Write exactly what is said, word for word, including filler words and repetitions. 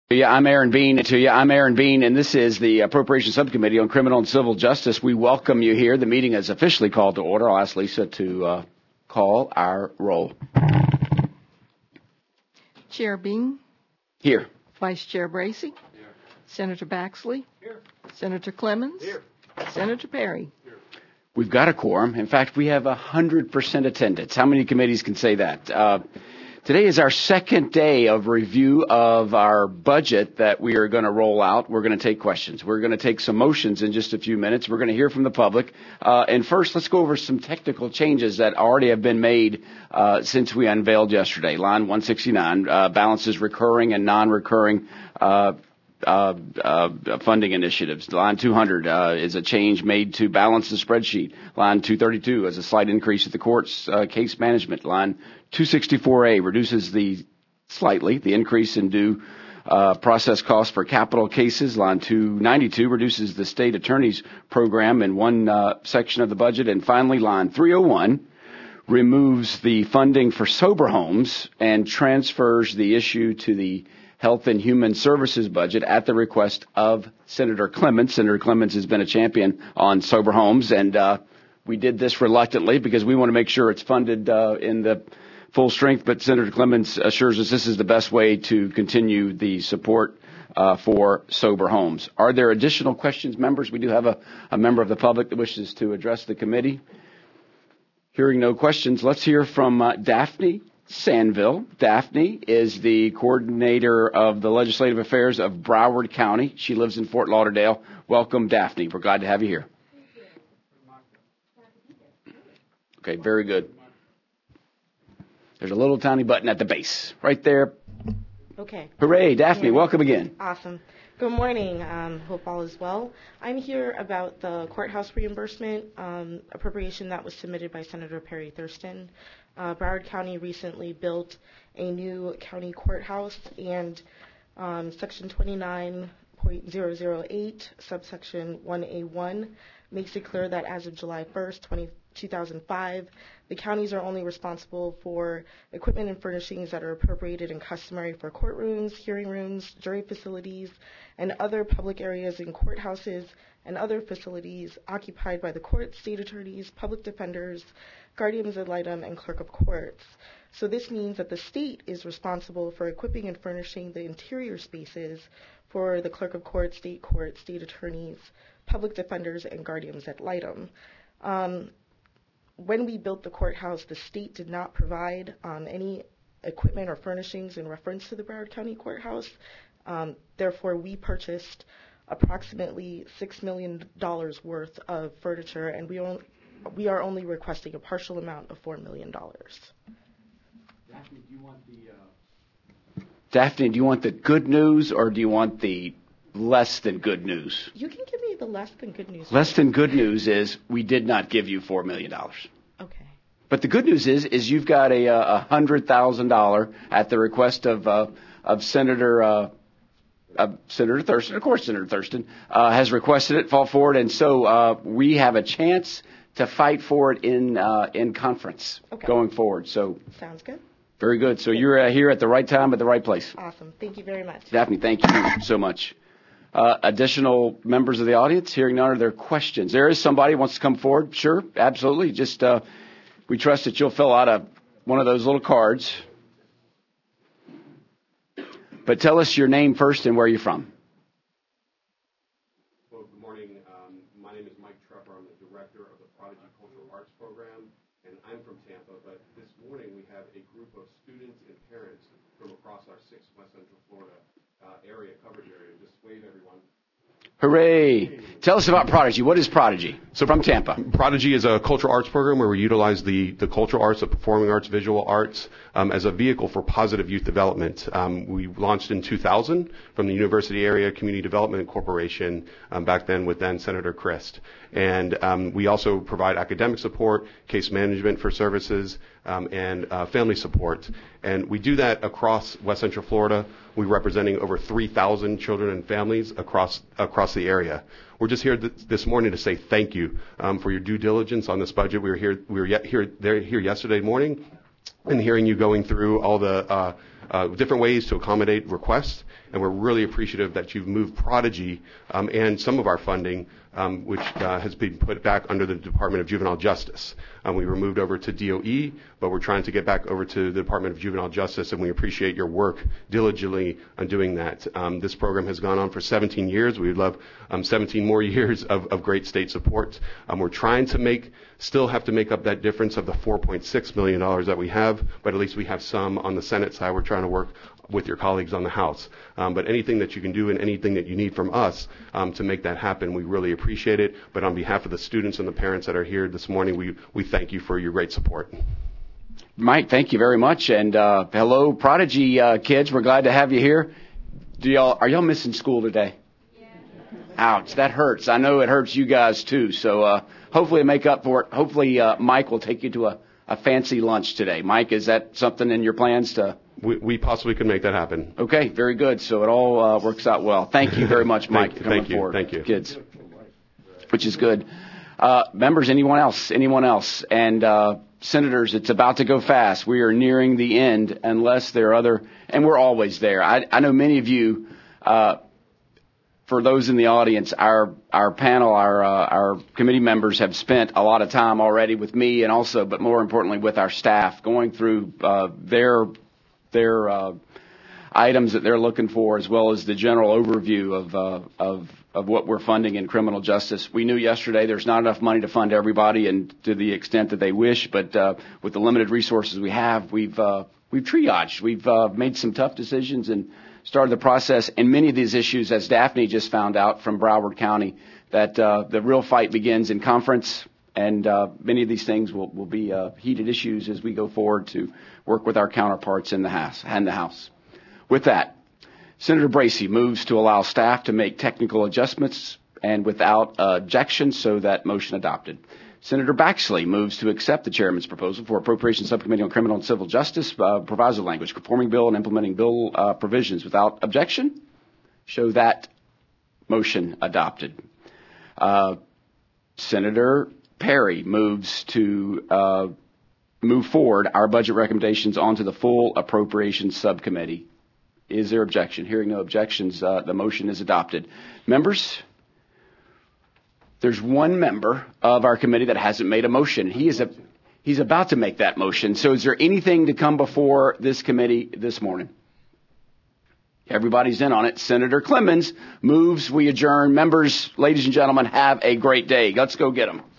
Yeah, I'm Aaron Bean. To you, I'm Aaron Bean, and this is the Appropriations Subcommittee on Criminal and Civil Justice. We welcome you here. The meeting is officially called to order. I'll ask Lisa to uh, call our roll. Chair Bean. Here. Vice Chair Bracey. Here. Senator Baxley. Here. Senator Clemens. Here. Senator Perry. Here. We've got a quorum. In fact, we have one hundred percent attendance. How many committees can say that? Uh, Today is our second day of review of our budget that we are going to roll out. We're going to take questions. We're going to take some motions in just a few minutes. We're going to hear from the public. Uh, and first, let's go over some technical changes that already have been made uh, since we unveiled yesterday. Line one sixty-nine uh, balances recurring and non-recurring uh, uh, uh, funding initiatives. Line two hundred uh, is a change made to balance the spreadsheet. Line two thirty-two is a slight increase at the court's uh, case management. Line two sixty-four A reduces the slightly the increase in due uh, process costs for capital cases. Line two ninety-two reduces the state attorney's program in one uh, section of the budget. And finally, line three oh one removes the funding for sober homes and transfers the issue to the Health and Human Services budget at the request of Senator Clemens. Senator Clemens has been a champion on sober homes, and uh, we did this reluctantly because we want to make sure it's funded uh, in the full strength, but Senator Clemens assures us this is the best way to continue the support uh, for sober homes. Are there additional questions, members? We do have a, a member of the public that wishes to address the committee. Hearing no questions, let's hear from uh, Daphne Sanville. Daphne is the coordinator of the legislative affairs of Broward County. She lives in Fort Lauderdale. Welcome, Daphne. We're glad to have you here. Okay, very good. There's a little tiny button at the base, right there. Okay. Hooray, Daphne, Yeah. welcome again. Awesome. Good morning. Um, hope all is well. I'm here about the courthouse reimbursement um, appropriation that was submitted by Senator Perry Thurston. Uh, Broward County recently built a new county courthouse, and um, Section twenty-nine point zero zero eight, subsection one A one, makes it clear that as of July first, two thousand five, the counties are only responsible for equipment and furnishings that are appropriated and customary for courtrooms, hearing rooms, jury facilities, and other public areas in courthouses and other facilities occupied by the courts, state attorneys, public defenders, guardians ad litem, and clerk of courts. So this means that the state is responsible for equipping and furnishing the interior spaces for the clerk of court, state court, state attorneys, public defenders, and guardians ad litem. Um, when we built the courthouse, the state did not provide um, any equipment or furnishings in reference to the Broward County Courthouse. Um, therefore, we purchased approximately six million dollars worth of furniture, and we, only, we are only requesting a partial amount of four million dollars. Daphne, do you want the uh... Daphne, do you want the good news, or do you want the less than good news? You can give me the less than good news. Less than good news is we did not give you four million dollars. Okay. But the good news is, is you've got a, a one hundred thousand dollars at the request of uh, of Senator uh, uh, Senator Thurston. Of course, Senator Thurston uh, has requested it fall forward, and so uh, we have a chance to fight for it in uh, in conference Okay. going forward. So Sounds good. very good. So you're uh, here at the right time at the right place. Awesome. Thank you very much. Daphne, thank you so much. Uh, additional members of the audience, hearing none, are there questions? There is somebody who wants to come forward. Sure, absolutely. Just uh, we trust that you'll fill out a one of those little cards. But tell us your name first and where you're from. Well, good morning. Um, my name is Mike Trepper. I'm the director of the Prodigy Cultural Arts Program, and I'm from Tampa. But this morning we have a group of students and parents from across our six West Central Florida uh, area, coverage area. Just wave, everyone. Hooray. Tell us about Prodigy. What is Prodigy? So from Tampa. Prodigy is a cultural arts program where we utilize the, the cultural arts, the performing arts, visual arts um, as a vehicle for positive youth development. Um, we launched in two thousand from the University Area Community Development Corporation, um, back then with then Senator Christ. And um, we also provide academic support, case management for services, um, and uh, family support. And we do that across West Central Florida. We're representing over three thousand children and families across across the area. We're just here th- this morning to say thank you um, for your due diligence on this budget. We were here we were yet here there here yesterday morning, and hearing you going through all the uh, uh, different ways to accommodate requests. and we're really appreciative that you've moved Prodigy um, and some of our funding, um, which uh, has been put back under the Department of Juvenile Justice. Um, we were moved over to D O E, but we're trying to get back over to the Department of Juvenile Justice, and we appreciate your work diligently on doing that. Um, this program has gone on for seventeen years. We would love um, seventeen more years of, of great state support. Um, we're trying to make, still have to make up that difference of the four point six million dollars that we have, but at least we have some on the Senate side. We're trying to work with your colleagues on the House. Um, but anything that you can do and anything that you need from us um, to make that happen, we really appreciate it. But on behalf of the students and the parents that are here this morning, we, we thank you for your great support. Mike, thank you very much. And uh, hello, Prodigy uh, kids. We're glad to have you here. Do y'all, are y'all missing school today? Yeah. Ouch, that hurts. I know it hurts you guys too. So uh, hopefully make up for it. Hopefully uh, Mike will take you to a, a fancy lunch today. Mike, is that something in your plans to... We, we possibly could make that happen. Okay, very good. So it all uh, works out well. Thank you very much, Mike, thank, for coming thank you, forward. Thank you. Kids, which is good. Uh, members, anyone else? Anyone else? And uh, senators, it's about to go fast. We are nearing the end unless there are other, and we're always there. I, I know many of you, uh, for those in the audience, our our panel, our uh, our committee members have spent a lot of time already with me and also, but more importantly, with our staff going through uh, their their uh, items that they're looking for, as well as the general overview of, uh, of, of what we're funding in criminal justice. We knew yesterday there's not enough money to fund everybody and to the extent that they wish, but uh, with the limited resources we have, we've, uh, we've triaged. We've uh, made some tough decisions and started the process. And many of these issues, as Daphne just found out from Broward County, that uh, the real fight begins in conference. And uh, many of these things will, will be uh, heated issues as we go forward to work with our counterparts in the House. And the House. With that, Senator Bracey moves to allow staff to make technical adjustments and without uh, objection, so that motion adopted. Senator Baxley moves to accept the chairman's proposal for Appropriations Subcommittee on Criminal and Civil Justice uh, proviso language, conforming bill and implementing bill uh, provisions without objection. Show that motion adopted. Uh, Senator Perry moves to uh, move forward our budget recommendations onto the full Appropriations Subcommittee. Is there objection? Hearing no objections, uh, the motion is adopted. Members, there's one member of our committee that hasn't made a motion. He is a, he's about to make that motion. So is there anything to come before this committee this morning? Everybody's in on it. Senator Clemens moves, we adjourn. Members, ladies and gentlemen, have a great day. Let's go get them.